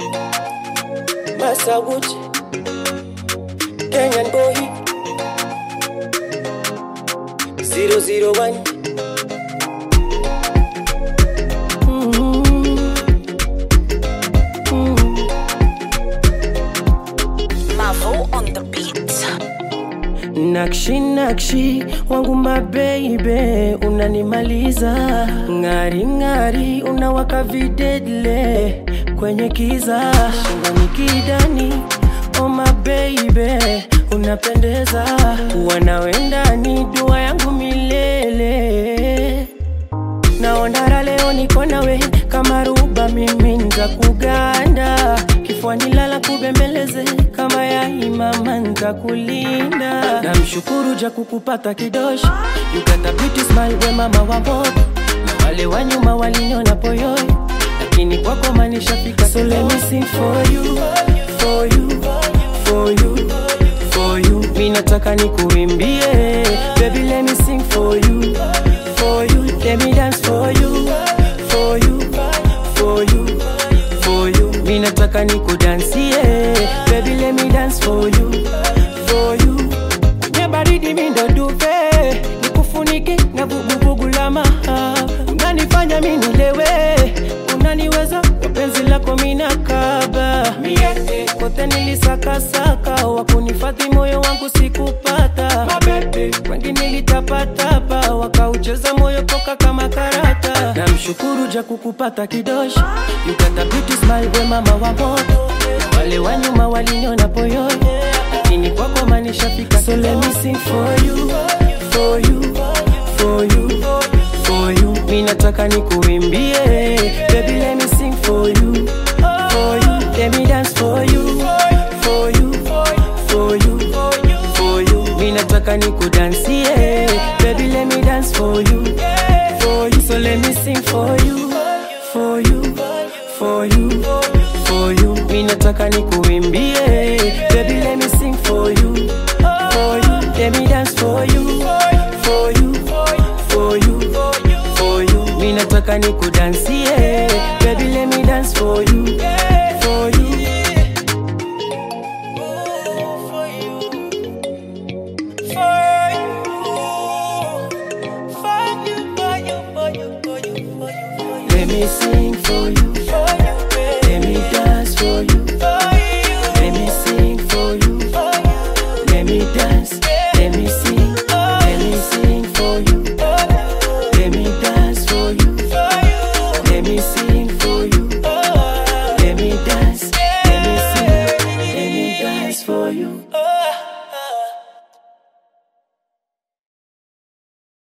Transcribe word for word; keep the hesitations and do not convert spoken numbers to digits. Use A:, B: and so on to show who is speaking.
A: Masawuchi, Kenyan boy, zero zero one. Nakshi nakshi wangu my baby, unanimaliza. Ngari ngari unawaka videdle kwenye kiza. Shingoni kidani, oh my baby, unapendeza. Wanawenda ni dua yangu milele. Naondara leo niko nawe kama ruba, mimi nza kuganda. Kifuani lala kubembeleze kama ya imama nza kulinda. Na mshukuru ja kukupata kidoshi. You got a beauty smile we mama wa moto. Na wale wa nyuma waliniona poyoi, lakini kwako manisha fika. So let me sing for you, for you, for you, for you. Mimi nataka nikuimbie, baby let me sing for you, for you. Let me dance for you, for you, for you, for you. Mimi nataka nikudansie, baby let me dance for you, for you. Kwenye baridi mimi ndo duve, nikufunike na vuguvugu la maha. Unanifanya mimi nilewe, unaniweza kwa penzi lako mimi nakaba. Mie kote nilisaka saka, wakunifadhi moyo wangu sikupata. Wengi nilitapatapa, wakaucheza moyo poka kama karata. Na mshukuru ja kukupata kidoshi. You got a beauty smile we mama wa moto. Wale wa nyuma waliniona poyoi, lakini kwako manisha fika. So let me sing for you, for you, for you, for you. Mimi nataka nikuimbie, baby let me sing for you, for you. Let me dance for you, for you, for you, for you. Mimi nataka nikudansie, baby let me dance for you, for you. So let me sing for you, for you, for you, for you. Mimi nataka nikuimbie, baby let me sing for you, for you. Let me dance for you, for you, for you, for you. Mimi nataka nikudansie, baby let me dance for you, for you. Let me sing for you, let me dance for you, let me sing for you, let me dance, let me sing, let me sing for you, let me dance for you, let me sing for you, let me dance, let me sing, let me dance for you.